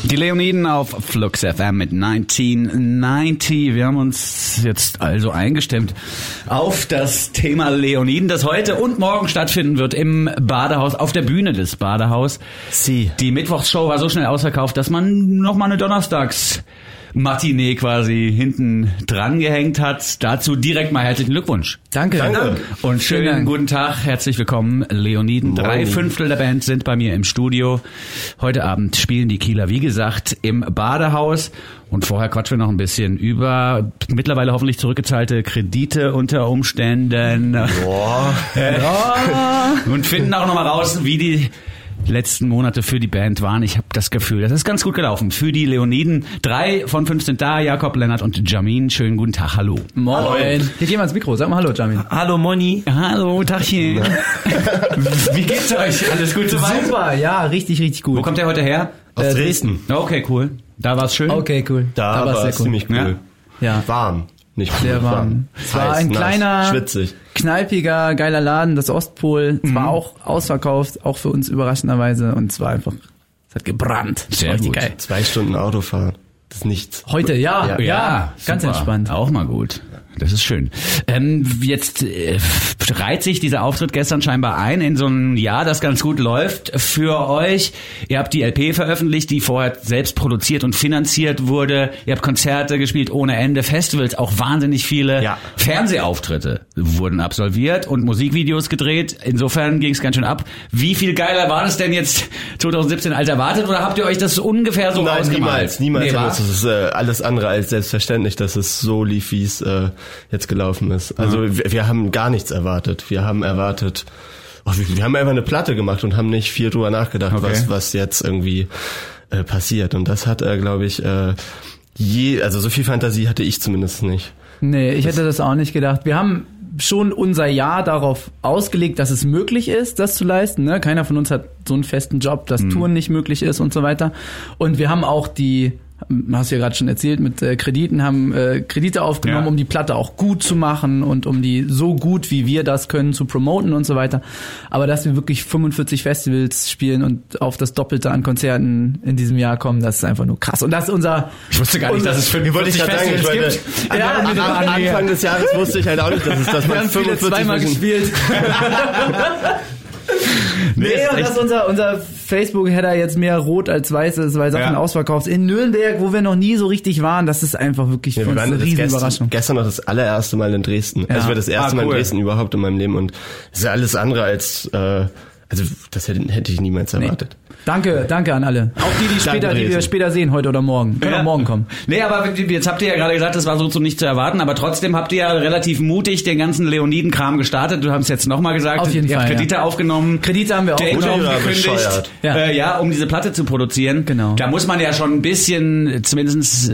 Die Leoniden auf Flux FM mit 1990. Wir haben uns jetzt also eingestimmt auf das Thema Leoniden, das heute und morgen stattfinden wird im Badehaus, auf der Bühne des Badehaus. Die Mittwochsshow war so schnell ausverkauft, dass man nochmal eine Donnerstags-Matinee quasi hinten dran gehängt hat. Dazu direkt mal herzlichen Glückwunsch. Danke. Und schönen guten Tag, herzlich willkommen, Leoniden. 3/5 der Band sind bei mir im Studio. Heute Abend spielen die Kieler, wie gesagt, im Badehaus. Und vorher quatschen wir noch ein bisschen über mittlerweile hoffentlich zurückgezahlte Kredite unter Umständen. Und finden auch nochmal raus, wie die letzten Monate für die Band waren. Ich habe das Gefühl, das ist ganz gut gelaufen für die Leoniden. 3 von 5 sind da, Jakob, Lennart und Jamin. Schönen guten Tag, hallo. Moin. Hallo. Hier gehen wir ans Mikro. Sag mal hallo, Jamin. Hallo, Moni. Hallo, Tachchen. Wie geht's euch? Alles gut soweit? Super, ja, richtig, richtig gut. Wo kommt der heute her? Aus Dresden. Okay, cool. Da war's schön? Okay, cool. Da war es ziemlich cool. Ja. Warm. Nicht cool. Sehr warm. Es war ein kleiner, schwitzig, kneipiger, geiler Laden, das Ostpol. Es war auch ausverkauft, auch für uns überraschenderweise. Und es war einfach, es hat gebrannt. Sehr gut. Geil. 2 Stunden Autofahren. Das ist nichts. Heute, ja, ganz super. entspannt. Auch mal gut. Das ist schön. Jetzt reiht sich dieser Auftritt gestern scheinbar ein in so ein Jahr, das ganz gut läuft für euch. Ihr habt die LP veröffentlicht, die vorher selbst produziert und finanziert wurde. Ihr habt Konzerte gespielt ohne Ende, Festivals, auch wahnsinnig viele Fernsehauftritte wurden absolviert und Musikvideos gedreht. Insofern ging es ganz schön ab. Wie viel geiler war das denn jetzt 2017 als erwartet oder habt ihr euch das ungefähr so ausgemalt? Niemals. Das ist alles andere als selbstverständlich, dass es so lief, wie es jetzt gelaufen ist. Also wir haben gar nichts erwartet. Wir haben erwartet, wir haben einfach eine Platte gemacht und haben nicht viel drüber nachgedacht, was jetzt irgendwie passiert. Und das hat, glaube ich, also so viel Fantasie hatte ich zumindest nicht. Nee, ich hätte das auch nicht gedacht. Wir haben schon unser Jahr darauf ausgelegt, dass es möglich ist, das zu leisten. Ne? Keiner von uns hat so einen festen Job, dass Touren nicht möglich ist und so weiter. Und wir haben auch hast du ja gerade schon erzählt, mit Krediten, haben Kredite aufgenommen, um die Platte auch gut zu machen und um die so gut, wie wir das können, zu promoten und so weiter. Aber dass wir wirklich 45 Festivals spielen und auf das Doppelte an Konzerten in diesem Jahr kommen, das ist einfach nur krass. Und das ist unser... Ich wusste gar nicht, dass es 45 Festivals gibt. Am Anfang des Jahres wusste ich halt auch nicht, dass man 45 zweimal gespielt. Nee, und dass unser Facebook-Header jetzt mehr rot als weiß ist, weil Sachen ausverkauft. In Nürnberg, wo wir noch nie so richtig waren, das ist einfach wirklich für uns eine riesen Überraschung. Gestern noch das allererste Mal in Dresden. Ja. Also das erste Mal in Dresden überhaupt in meinem Leben und es ist ja alles andere als, also das hätte ich niemals erwartet. Nee. Danke an alle. Auch die wir später sehen, heute oder morgen. Können auch morgen kommen. Nee, aber jetzt habt ihr ja gerade gesagt, das war so nicht zu erwarten, aber trotzdem habt ihr ja relativ mutig den ganzen Leoniden-Kram gestartet. Du hast es jetzt nochmal gesagt. Auf jeden Fall, habt Kredite aufgenommen. Kredite haben wir auch gekündigt. Um diese Platte zu produzieren. Genau. Da muss man ja schon ein bisschen zumindest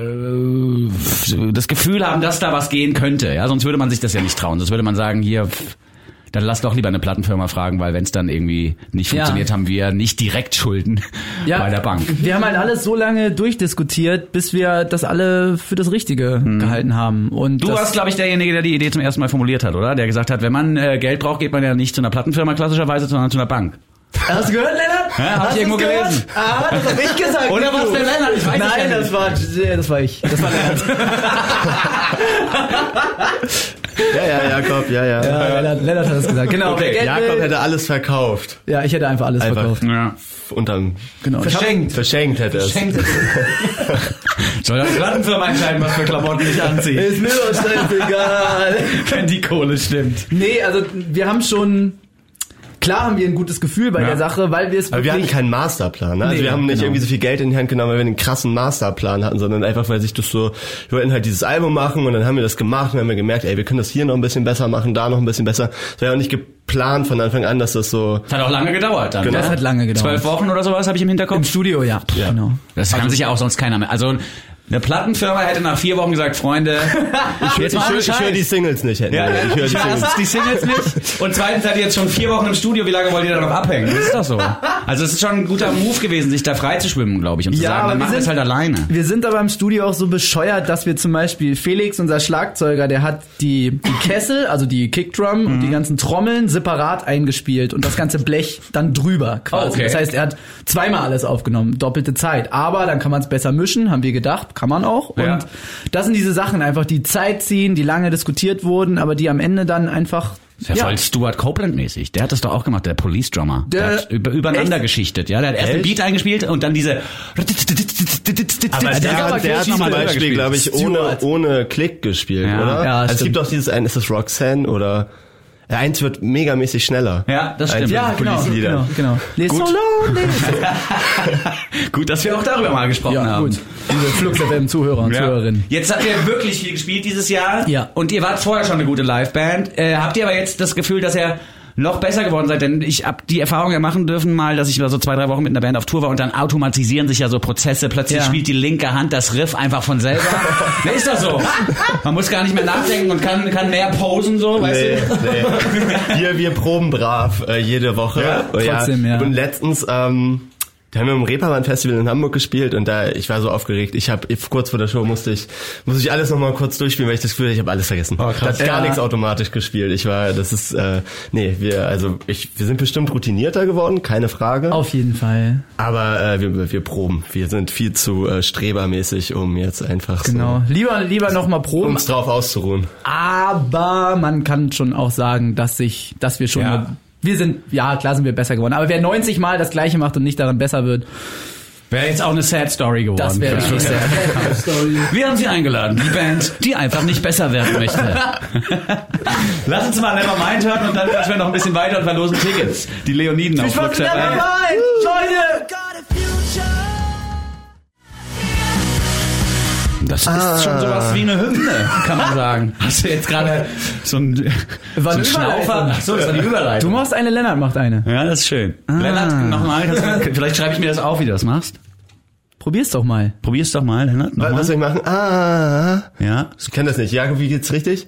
das Gefühl haben, dass da was gehen könnte. Ja, sonst würde man sich das ja nicht trauen. Sonst würde man sagen, hier... Dann lass doch lieber eine Plattenfirma fragen, weil wenn es dann irgendwie nicht funktioniert, haben wir nicht direkt Schulden bei der Bank. Wir haben halt alles so lange durchdiskutiert, bis wir das alle für das Richtige gehalten haben. Und du warst, glaube ich, derjenige, der die Idee zum ersten Mal formuliert hat, oder? Der gesagt hat, wenn man Geld braucht, geht man ja nicht zu einer Plattenfirma klassischerweise, sondern zu einer Bank. Hast du gehört, Lennart? Ja, hab ich irgendwo gelesen. Das hab ich gesagt. Oder was der Lennart? Ich weiß nicht. Nein, das war ich. Das war Lennart. Jakob, Lennart hat das gesagt. Genau. Okay, Jakob hätte alles verkauft. Ja, ich hätte einfach alles verkauft. Ja. Verschenkt hätte es. Soll das Plattenfirma entscheiden, was für Klamotten ich anziehe? Ist mir doch egal. Wenn die Kohle stimmt. Nee, also wir haben schon... Klar haben wir ein gutes Gefühl bei der Sache, weil wir es wirklich... Aber wir hatten keinen Masterplan, ne? Also wir haben nicht irgendwie so viel Geld in die Hand genommen, weil wir einen krassen Masterplan hatten, sondern einfach, weil sich das so... Wir wollten halt dieses Album machen und dann haben wir das gemacht und haben wir gemerkt, wir können das hier noch ein bisschen besser machen, da noch ein bisschen besser. Das war ja auch nicht geplant von Anfang an, dass das so... Das hat auch lange gedauert dann. Genau. Das hat lange gedauert. 12 Wochen oder sowas habe ich im Hinterkopf. Im Studio, ja. Genau. Das kann sich ja auch sonst keiner mehr... Also Eine Plattenfirma hätte nach 4 Wochen gesagt, Freunde, Ich höre die Singles nicht. Ich höre die Singles. erstens die Singles nicht und zweitens seid ihr jetzt schon 4 Wochen im Studio, wie lange wollt ihr da noch abhängen? Das ist doch so. Also es ist schon ein guter Move gewesen, sich da frei zu schwimmen, glaube ich, und zu sagen, dann machen wir es halt alleine. Wir sind aber im Studio auch so bescheuert, dass wir zum Beispiel Felix, unser Schlagzeuger, der hat die Kessel, also die Kickdrum und die ganzen Trommeln separat eingespielt und das ganze Blech dann drüber quasi. Okay. Das heißt, er hat zweimal alles aufgenommen, doppelte Zeit. Aber dann kann man es besser mischen, haben wir gedacht, kann man auch. Ja. Und das sind diese Sachen einfach, die Zeit ziehen, die lange diskutiert wurden, aber die am Ende dann einfach... Das ist ja voll Stuart Copeland-mäßig. Der hat das doch auch gemacht, der Police-Drummer. Der hat übereinander geschichtet, ja. Der hat erst den Beat eingespielt und dann diese... Aber der hat zum Beispiel, glaube ich, ohne Klick gespielt, Ja. oder? Ja, also es stimmt. gibt auch dieses eine, ist das Roxanne oder... Ja, eins wird megamäßig schneller. Ja, das stimmt. Ja, genau. Les Gut. Solo, Gut, dass wir auch darüber mal gesprochen Ja, haben. gut. Diese Flux-FM-Zuhörer und Zuhörerinnen. Jetzt habt ihr wirklich viel gespielt dieses Jahr. Ja. Und ihr wart vorher schon eine gute Liveband. Habt ihr aber jetzt das Gefühl, dass ihr noch besser geworden seid? Denn ich hab die Erfahrung ja machen dürfen mal, dass ich so 2-3 Wochen mit einer Band auf Tour war und dann automatisieren sich ja so Prozesse. Plötzlich spielt die linke Hand das Riff einfach von selber. Ne, ist das so? Man muss gar nicht mehr nachdenken und kann mehr posen, so, weißt du? Nee. Wir proben brav jede Woche. Ja, trotzdem, ja. Und letztens, da haben wir im Reeperbahn-Festival in Hamburg gespielt und ich war so aufgeregt. Kurz vor der Show musste ich alles nochmal kurz durchspielen, weil ich das Gefühl hatte, ich habe alles vergessen. Oh, krass. Ich habe gar nichts automatisch gespielt. Wir sind bestimmt routinierter geworden, keine Frage. Auf jeden Fall. Aber wir proben. Wir sind viel zu strebermäßig, um jetzt einfach Genau. Lieber nochmal proben. uns drauf auszuruhen. Aber man kann schon auch sagen, dass wir schon... Ja. Klar sind wir besser geworden. Aber wer 90 Mal das Gleiche macht und nicht daran besser wird, Wäre jetzt auch eine Sad Story geworden. das wäre richtig sehr. Wir haben sie eingeladen, die Band, die einfach nicht besser werden möchte. Lass uns mal Nevermind hören und dann quatschen wir noch ein bisschen weiter und verlosen Tickets. Die Leoniden auf Flux FM. Leute! Das ist schon sowas wie eine Hymne, kann man sagen. Hast du jetzt gerade so ein Schnaufer? Ach so, das war die Überleitung. Du machst eine, Lennart macht eine. Ja, das ist schön. Lennart, nochmal, vielleicht schreibe ich mir das auf, wie du das machst. Probier's doch mal. Probier's doch mal, Lennart. Was Nochmal. soll ich machen? Ja. Ich kenn das nicht. Jakob, wie geht's richtig?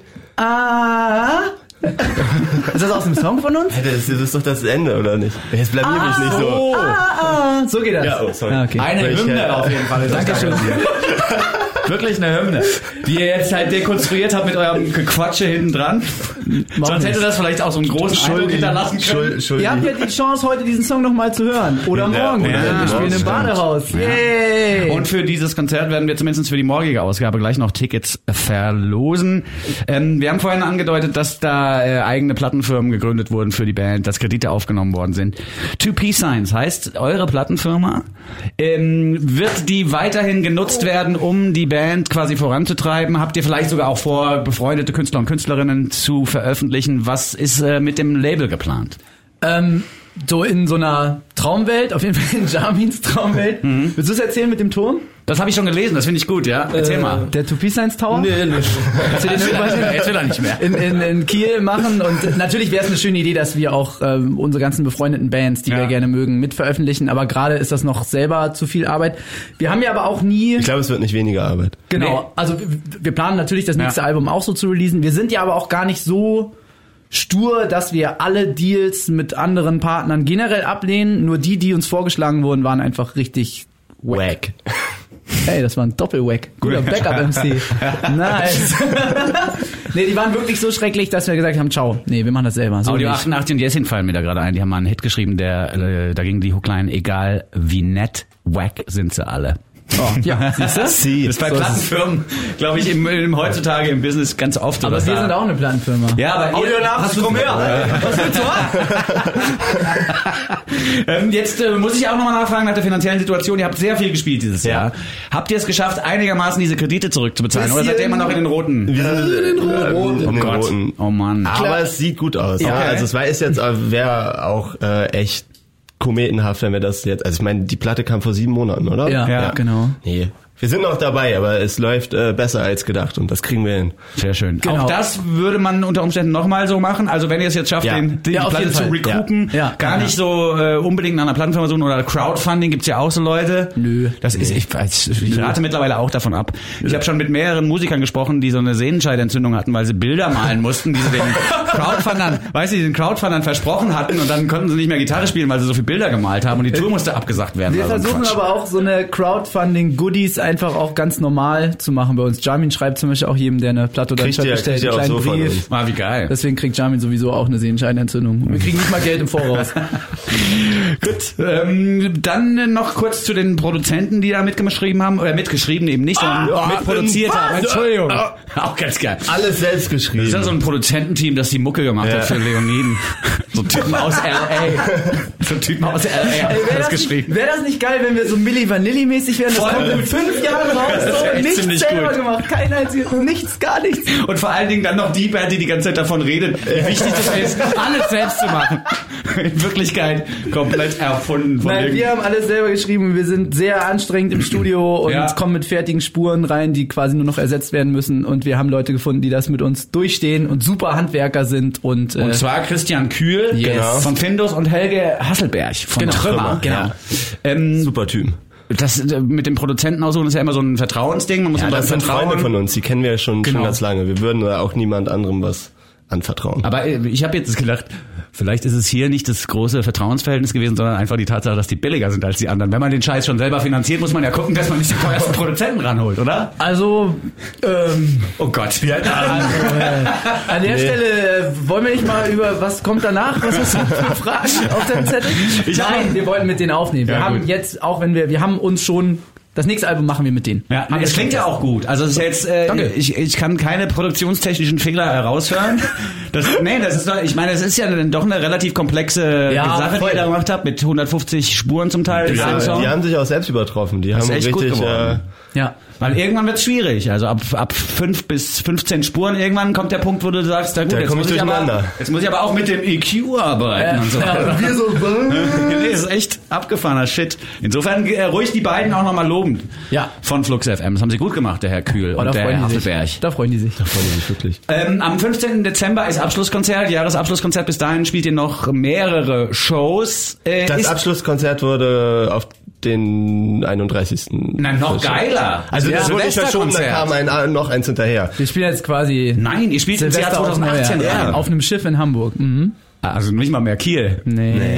Ist das aus dem Song von uns? Das ist doch das Ende, oder nicht? Jetzt blamier mich nicht so. So geht das. Ja, oh, sorry. Okay. Eine Hymne auf jeden Fall. Dankeschön. Wirklich eine Hymne, die ihr jetzt halt dekonstruiert habt mit eurem Gequatsche hinten dran. Sonst hätte das vielleicht auch so einen großen Eindruck hinterlassen können. Ihr habt ja die Chance, heute diesen Song nochmal zu hören. Oder morgen. Ja, Wir spielen im stimmt. Badehaus. Yay! Und für dieses Konzert werden wir zumindest für die morgige Ausgabe gleich noch Tickets verlosen. Wir haben vorhin angedeutet, dass da eigene Plattenfirmen gegründet wurden für die Band, dass Kredite aufgenommen worden sind. 2P Signs heißt eure Plattenfirma. Wird die weiterhin genutzt werden, um die Band quasi voranzutreiben? Habt ihr vielleicht sogar auch vor, befreundete Künstler und Künstlerinnen zu veröffentlichen? Was ist mit dem Label geplant? So in so einer Traumwelt, auf jeden Fall in Jamins Traumwelt. Willst du es erzählen mit dem Turm? Das habe ich schon gelesen, das finde ich gut, ja. Erzähl mal. Der 2P Signs Tower? Nee, nicht. Jetzt will er nicht mehr. In Kiel machen und natürlich wäre es eine schöne Idee, dass wir auch unsere ganzen befreundeten Bands, die wir gerne mögen, mit veröffentlichen, aber gerade ist das noch selber zu viel Arbeit. Wir haben ja aber auch nie... Ich glaube, es wird nicht weniger Arbeit. Genau, Nee. also wir planen natürlich das nächste Album auch so zu releasen. Wir sind ja aber auch gar nicht so stur, dass wir alle Deals mit anderen Partnern generell ablehnen. Nur die uns vorgeschlagen wurden, waren einfach richtig wack. Hey, das war ein Doppelwack. Guter Backup-MC. Nice. Nee, die waren wirklich so schrecklich, dass wir gesagt haben, ciao. Nee, wir machen das selber. So Audio nicht. 88 und Jessin fallen mir da gerade ein. Die haben mal einen Hit geschrieben, da ging die Hookline, egal wie nett, wack sind sie alle. Oh, ja, siehst du? Das ist bei Plattenfirmen, glaube ich, heutzutage im Business ganz oft so. Aber wir sind auch eine Plattenfirma. Ja, aber Audio hast du komm her. Was willst du? Jetzt muss ich auch nochmal nachfragen nach der finanziellen Situation. Ihr habt sehr viel gespielt dieses Jahr. Habt ihr es geschafft, einigermaßen diese Kredite zurückzubezahlen? Oder seid ihr immer noch in den roten? Wir sind in den roten. Gott. Oh Mann. Aber es sieht gut aus. Ja. Ja, also es wäre auch echt kometenhaft, wenn wir das jetzt... Also ich meine, die Platte kam vor 7 Monaten, oder? Ja, genau. Nee, Wir sind noch dabei, aber es läuft besser als gedacht und das kriegen wir hin. Sehr schön. Genau. Auch das würde man unter Umständen nochmal so machen. Also wenn ihr es jetzt schafft, die Ja, auf Platte jeden zu Fall. recoupen, Ja. gar nicht so unbedingt nach einer Plattenfirma suchen oder Crowdfunding, gibt's ja auch so Leute. Nö. Das ist, ich rate mittlerweile auch davon ab. Ich habe schon mit mehreren Musikern gesprochen, die so eine Sehnenscheidentzündung hatten, weil sie Bilder malen mussten, die sie den Crowdfundern versprochen hatten und dann konnten sie nicht mehr Gitarre spielen, weil sie so viele Bilder gemalt haben und die Tour musste abgesagt werden. Wir versuchen aber auch so eine Crowdfunding-Goodies einfach auch ganz normal zu machen bei uns. Jamin schreibt zum Beispiel auch jedem, der eine Platte oder ein Shirt bestellt, einen kleinen Brief. Wie geil. Deswegen kriegt Jamin sowieso auch eine Sehenscheidenentzündung. Wir kriegen nicht mal Geld im Voraus. Gut, dann noch kurz zu den Produzenten, die da mitgeschrieben haben, oder mitgeschrieben eben nicht, sondern mitproduziert haben. Entschuldigung. Auch ganz geil. Alles selbst geschrieben. Das ist ja so ein Produzententeam, das die Mucke gemacht hat für Leoniden. So Typen aus L.A. haben das geschrieben. Wäre das nicht geil, wenn wir so Milli Vanilli-mäßig wären? Das kommt in 5 Jahren raus. So, nichts selber gemacht. Kein einziges, nichts, gar nichts. Und vor allen Dingen dann noch die Band, die ganze Zeit davon redet, wie wichtig das ist, alles selbst zu machen. In Wirklichkeit komplett erfunden von Nein, wir haben alles selber geschrieben. Wir sind sehr anstrengend im Studio und kommen mit fertigen Spuren rein, die quasi nur noch ersetzt werden müssen. Und wir haben Leute gefunden, die das mit uns durchstehen und super Handwerker sind. Und zwar Christian Kühl von Findus und Helge Hasselberg von Trümmer. Genau. Super Typ. Das mit dem Produzenten aussuchen ist ja immer so ein Vertrauensding. Man muss Das sind vertrauen. Freunde von uns, die kennen wir ja schon ganz lange. Wir würden da auch niemand anderem was anvertrauen. Aber ich habe jetzt gedacht, vielleicht ist es hier nicht das große Vertrauensverhältnis gewesen, sondern einfach die Tatsache, dass die billiger sind als die anderen. Wenn man den Scheiß schon selber finanziert, muss man ja gucken, dass man nicht die teuersten Produzenten ranholt, oder? Also, oh Gott. an der Stelle wollen wir nicht mal über was kommt danach? Was hast du für Fragen auf deinem Zettel? Nein, wir wollten mit denen aufnehmen. Wir haben jetzt, auch wenn wir haben uns schon das nächste Album machen wir mit denen. Ja, das klingt ja auch gut. Also es ist jetzt, ich kann keine produktionstechnischen Fehler heraushören. Das ist doch, ich meine, es ist ja doch eine relativ komplexe Sache, die ihr da gemacht habt, mit 150 Spuren zum Teil. Die haben sich auch selbst übertroffen. Die haben echt richtig, gut geworden. Ja. Weil irgendwann wird's schwierig. Also ab 5 bis 15 Spuren irgendwann kommt der Punkt, wo du sagst, na gut, jetzt muss ich aber auch mit dem EQ arbeiten und so. Ja, wir so, nee, das ist echt abgefahrener Shit. Insofern ruhig die beiden auch nochmal loben. Ja. Von Flux FM. Das haben sie gut gemacht, der Herr Kühl und der Herr Hasselberg. Da freuen die sich. Wirklich. Am 15. Dezember ist Abschlusskonzert, Jahresabschlusskonzert. Bis dahin spielt ihr noch mehrere Shows. Das Abschlusskonzert wurde auf den 31. Nein, noch geiler. Also das wurde nicht verschoben, da kam noch eins hinterher. Wir spielen jetzt quasi... Nein, ihr spielt ins Jahr 2018 rein. Auf einem Schiff in Hamburg. Mhm. Also nicht mal mehr Kiel. Nee.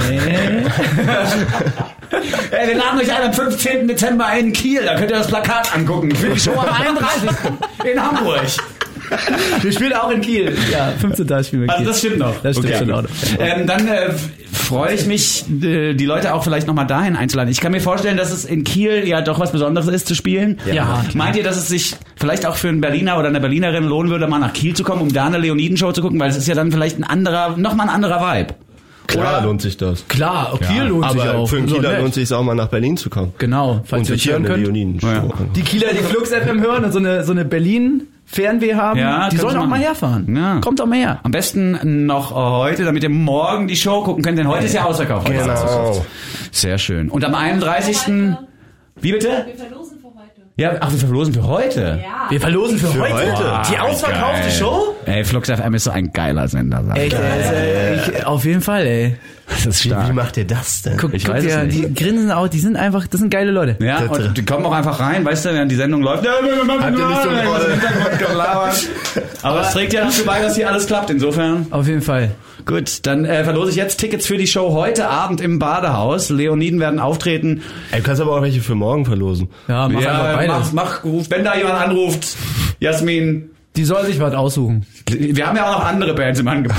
Hey, wir laden euch ein am 15. Dezember in Kiel. Da könnt ihr das Plakat angucken. Für die Show am 31. in Hamburg. Wir spielen auch in Kiel. Ja, 15. spielen wir in Kiel. Also das stimmt noch. Das stimmt schon auch noch. Dann freue ich mich, die Leute auch vielleicht nochmal dahin einzuladen. Ich kann mir vorstellen, dass es in Kiel ja doch was Besonderes ist zu spielen. Ja. Meint ihr, dass es sich vielleicht auch für einen Berliner oder eine Berlinerin lohnen würde, mal nach Kiel zu kommen, um da eine Leoniden-Show zu gucken? Weil es ist ja dann vielleicht nochmal ein anderer Vibe. Klar lohnt sich das. Klar, Kiel lohnt sich auch. Aber für einen Kieler lohnt sich auch mal nach Berlin zu kommen. Genau, falls und sich hier eine Leoniden-Show. Die Kieler, die Flux FM hören und so eine Berlin-Fernweh haben, die sollen auch mal herfahren. Ja. Kommt auch mal her. Am besten noch heute, damit ihr morgen die Show gucken könnt, denn heute ist ja ausverkauft. Genau. Sehr schön. Und am 31. Wie bitte? Wir verlosen für heute. Ja, wir verlosen für heute. Ja. Wir verlosen für heute? Wow, Die ausverkaufte geil. Show? Ey, Flux FM ist so ein geiler Sender. Echt, auf jeden Fall, ey. Das ist stark. Wie macht ihr das denn? Guck weiß dir, es nicht. die grinsen auch, die sind einfach, das sind geile Leute. Ja, und die kommen auch einfach rein, weißt du, während die Sendung läuft. Habt ihr nicht so eine Rolle? Aber es trägt ja dazu bei, dass hier alles klappt, insofern. Auf jeden Fall. Gut, dann verlose ich jetzt Tickets für die Show heute Abend im Badehaus. Leoniden werden auftreten. Ey, du kannst aber auch welche für morgen verlosen. Ja, mach einfach beides. Ruf, wenn da jemand anruft, Jasmin. Die soll sich was aussuchen. Wir haben ja auch noch andere Bands im Angebot.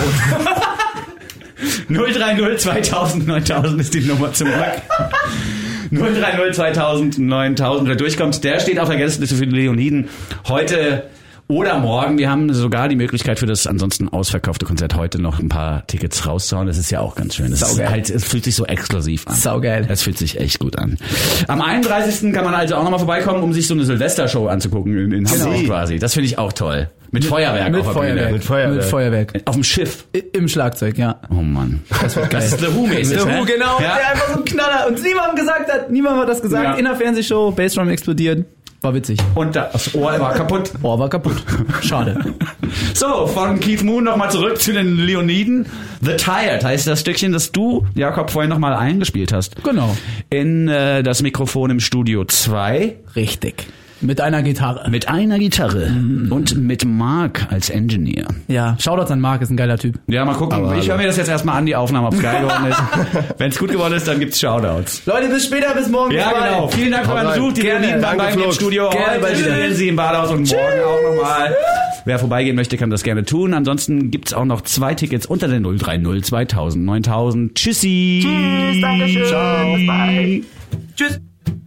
030 2000 9000 ist die Nummer zum Glück. 030 2000 9000, wer durchkommt, der steht auf der Gästeliste für die Leoniden heute oder morgen. Wir haben sogar die Möglichkeit für das ansonsten ausverkaufte Konzert heute noch ein paar Tickets rauszuhauen. Das ist ja auch ganz schön. Das ist halt, es fühlt sich so exklusiv an. Saugeil. Das fühlt sich echt gut an. Am 31. kann man also auch nochmal vorbeikommen, um sich so eine Silvestershow anzugucken in Hamburg quasi. Das finde ich auch toll. Mit Feuerwerk Mit auf der Feuerwerk. Bühne. Mit Feuerwerk. Auf dem Schiff. Im Schlagzeug, ja. Oh Mann. Das wird geil. Das ist The Who-mäßig, The ne? Who, genau. Ja. Der einfach so ein Knaller. Und niemand hat das gesagt. Niemand hat das gesagt. Ja. In der Fernsehshow, Bassdrum explodiert. War witzig. Und das Ohr war kaputt. Ohr war kaputt. Schade. So, von Keith Moon nochmal zurück zu den Leoniden. The Tired heißt das Stückchen, das du, Jakob, vorhin nochmal eingespielt hast. Genau. In das Mikrofon im Studio 2. Richtig. Mit einer Gitarre. Mit einer Gitarre. Und mit Mark als Engineer. Ja, Shoutouts an Mark, ist ein geiler Typ. Ja, mal gucken. Ich höre mir das jetzt erstmal an, die Aufnahme, ob es geil geworden ist. Wenn es gut geworden ist, dann gibt's Shoutouts. Leute, bis später, bis morgen. Ja, genau. Vielen Dank für euren Besuch. Die Leoniden waren bei mir im Studio. Heute sind sie im Badhaus und morgen auch nochmal. Wer vorbeigehen möchte, kann das gerne tun. Ansonsten gibt's auch noch 2 Tickets unter der 030 2000 9000. Tschüssi. Tschüss, Dankeschön. Ciao. Bye. Tschüss.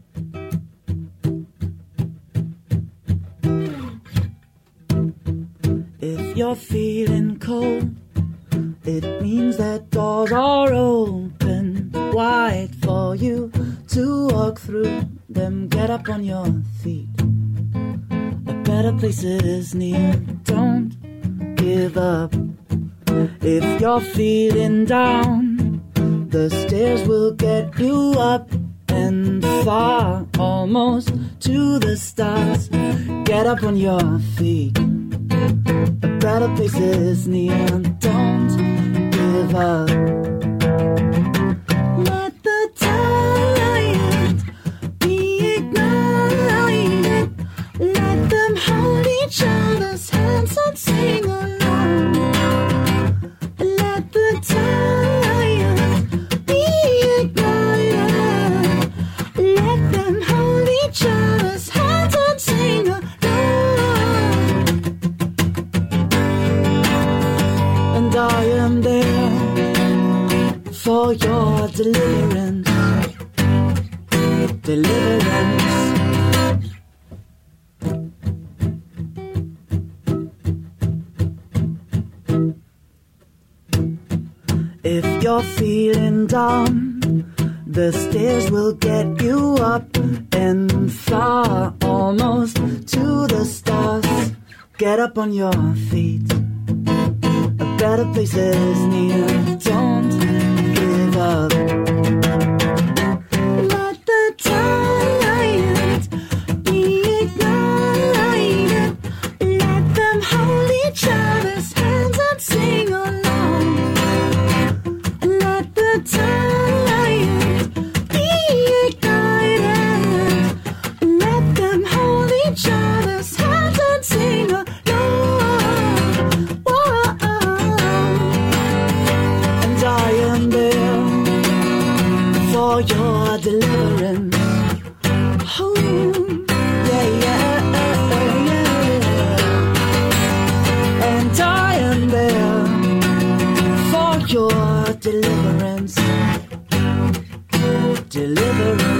If you're feeling cold, it means that doors are open wide for you to walk through them. Get up on your feet. A better place is near. Don't give up. If you're feeling down, the stairs will get you up and far, almost to the stars. Get up on your feet. A better place is near. Don't give up. Let the tide be ignited. Let them hold each other's hands and sing along. Let the tide be ignited. Let them hold each other's hands and sing along. And I am there for your deliverance. Deliverance. If you're feeling down, the stairs will get you up and far, almost to the stars. Get up on your feet. A better place is near. Don't give up. Let the tide be ignited. Let them hold each other's hands and sing along. Let the tide be ignited. Let them hold each other's hands and sing along. Whoa. And I am there for your deliverance. Oh, yeah, yeah, yeah. And I am there for your deliverance. Deliverance.